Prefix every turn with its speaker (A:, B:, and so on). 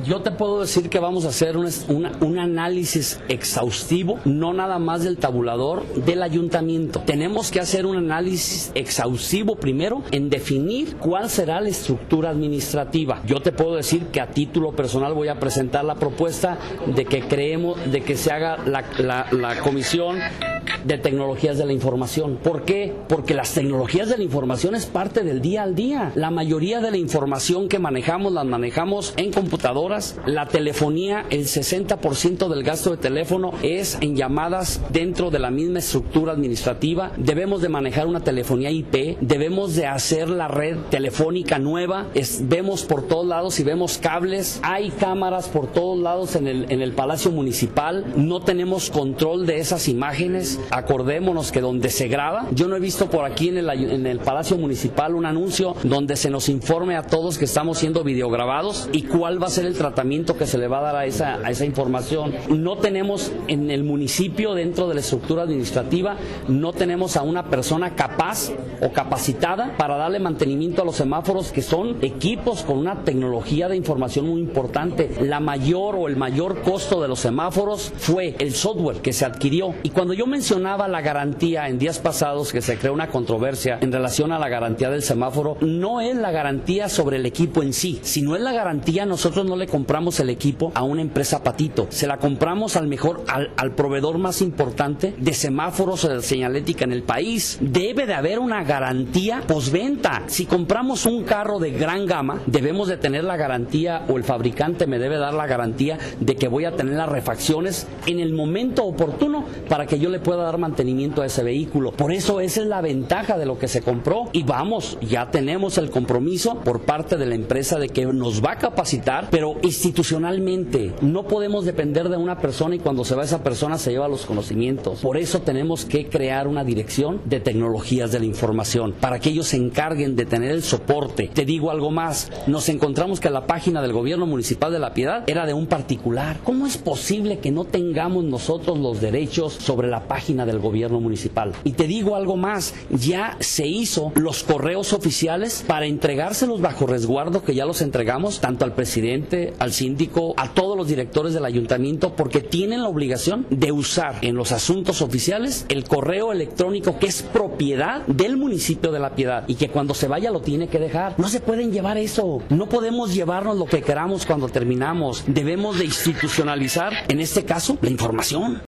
A: Yo te puedo decir que vamos a hacer un análisis exhaustivo, no nada más del tabulador del ayuntamiento. Tenemos que hacer un análisis exhaustivo primero en definir cuál será la estructura administrativa. Yo te puedo decir que a título personal voy a presentar la propuesta de que se haga la comisión de tecnologías de la información. ¿Por qué? Porque las tecnologías de la información es parte del día al día. La mayoría de la información que manejamos, las manejamos en computadoras. La telefonía, el 60% del gasto de teléfono es en llamadas dentro de la misma estructura administrativa. Debemos de manejar una telefonía IP, debemos de hacer la red telefónica nueva. Vemos por todos lados y vemos cables, hay cámaras por todos lados en el Palacio Municipal. No tenemos control de esas imágenes. Acordémonos que donde se graba, yo no he visto por aquí en el Palacio Municipal un anuncio donde se nos informe a todos que estamos siendo videograbados y cuál va a ser el tratamiento que se le va a dar a esa información. No tenemos en el municipio, dentro de la estructura administrativa, no tenemos a una persona capaz o capacitada para darle mantenimiento a los semáforos, que son equipos con una tecnología de información muy importante. El mayor costo de los semáforos fue el software que se adquirió. Y cuando yo mencionaba la garantía en días pasados, que se creó una controversia en relación a la garantía del semáforo, no es la garantía sobre el equipo en sí, sino es la garantía. Nosotros no le compramos el equipo a una empresa patito, se la compramos al proveedor más importante de semáforos o de señalética en el país. Debe de haber una garantía postventa. Si compramos un carro de gran gama, debemos de tener la garantía, o el fabricante me debe dar la garantía de que voy a tener las refacciones en el momento oportuno para que yo le pueda dar mantenimiento a ese vehículo. Por eso esa es la ventaja de lo que se compró, y ya tenemos el compromiso por parte de la empresa de que nos va a capacitar, pero institucionalmente no podemos depender de una persona y cuando se va esa persona se lleva los conocimientos. Por eso tenemos que crear una dirección de tecnologías de la información para que ellos se encarguen de tener el soporte. Te digo algo más, nos encontramos que la página del Gobierno Municipal de La Piedad era de un particular. ¿Cómo es posible que no tengamos nosotros los derechos sobre la página del Gobierno Municipal? Y te digo algo más, ya se hizo los correos oficiales para entregárselos bajo resguardo, que ya los entregamos tanto al presidente, al síndico, a todos los directores del ayuntamiento, porque tienen la obligación de usar en los asuntos oficiales el correo electrónico que es propiedad del municipio de La Piedad, y que cuando se vaya lo tiene que dejar. No se pueden llevar eso, no podemos llevarnos lo que queramos cuando terminamos. Debemos de institucionalizar, en este caso, la información.